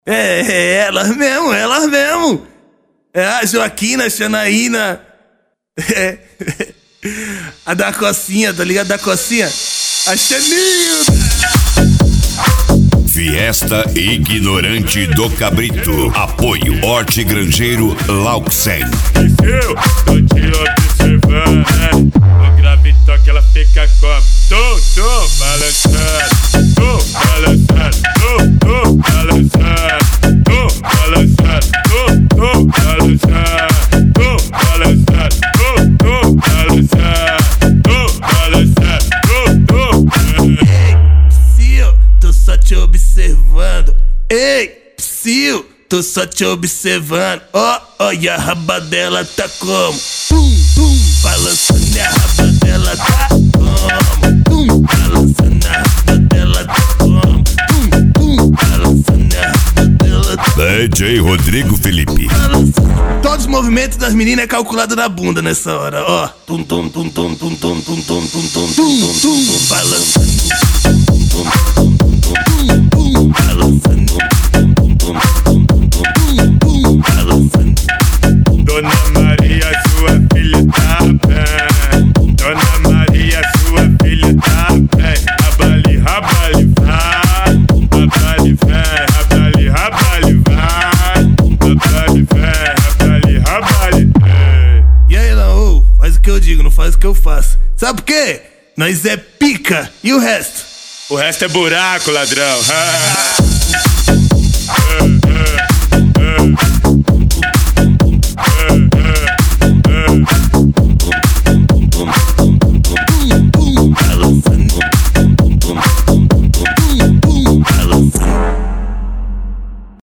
Elas mesmo. É a Joaquina, a Xanaína. A da Cocinha, tá ligado? Da Cocinha. A Xanilda. Fiesta Ignorante do Cabrito. Apoio Horti Grangeiro Lauxen. Eu tô te observando, né? No gravitão que ela fica como tô balançando, Ei, Psyu, tô só te observando. Olha a raba dela tá como? Balançando a raba dela tá como? Balançando a raba dela tá como? Balançando a raba dela tá como? DJ Rodrigo Felipe. Todos os movimentos das meninas é calculado na bunda nessa hora, ó. Balançando. Dona Maria, sua filha tá bem. Dona Maria, sua filha tá bem. Rabali, rabali, vai. Rabali, vem, rabali, rabali, vai. Rabali, vem, rabali, rabali, vem. E aí, não, faz o que eu digo, não faz o que eu faço. Sabe por quê? Nós é pica, e o resto? O resto é buraco, ladrão.